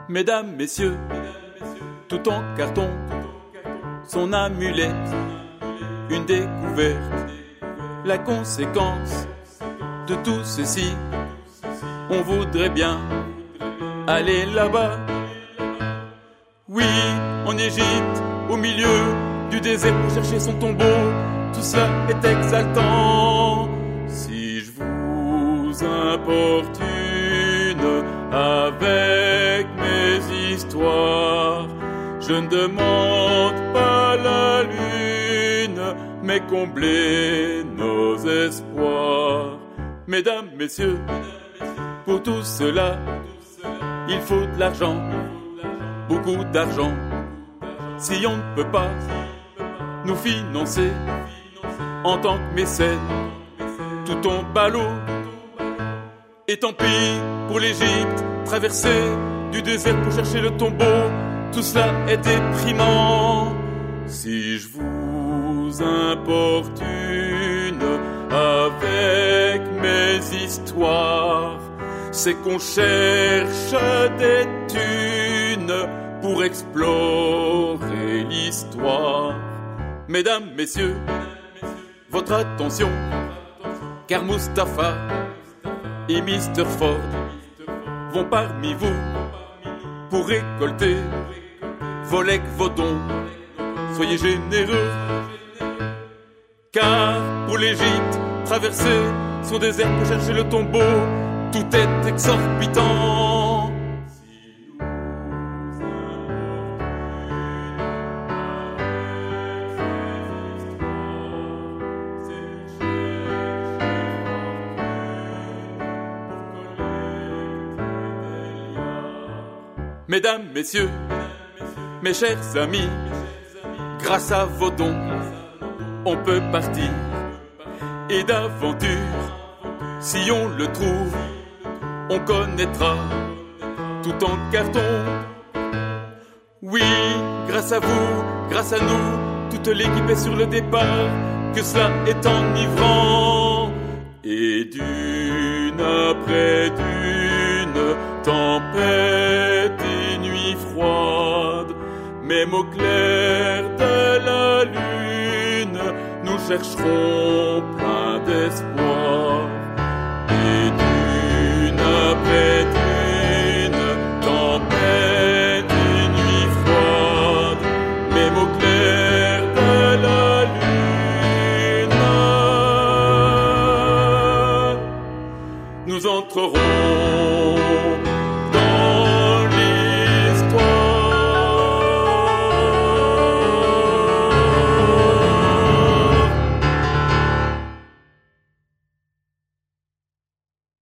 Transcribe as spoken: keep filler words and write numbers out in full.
Mesdames, messieurs, tout en carton, son amulette, une découverte. La conséquence de tout ceci, on voudrait bien aller là-bas. Oui, en Égypte, au milieu du désert pour chercher son tombeau, tout cela est exaltant. Si je vous importune avec mes histoires, je ne demande pas la lune, mais combler nos espoirs. Mesdames, messieurs, pour tout cela, il faut de l'argent, beaucoup d'argent. Si on ne peut pas nous financer en tant que mécène, tout tombe à l'eau. Et tant pis pour l'Égypte, traverser du désert pour chercher le tombeau, tout cela est déprimant. Si je vous importune avec mes histoires, c'est qu'on cherche des thunes pour explorer l'histoire. Mesdames, messieurs, votre attention, car Mustapha et mister Ford vont parmi vous pour récolter vos legs, vos dons. Soyez généreux, car pour l'Égypte, traverser son désert pour chercher le tombeau, tout est exorbitant. Mesdames, messieurs, mes chers amis, grâce à vos dons, on peut partir. Et d'aventure, si on le trouve, on connaîtra tout en carton. Oui, grâce à vous, grâce à nous, toute l'équipe est sur le départ, que cela est enivrant. Et d'une après d'une tempête et nuit froide, même au clair de la lune, nous chercherons plein d'espoir. Et d'une après d'une tempête et nuit froide, même au clair de la lune, nous entrerons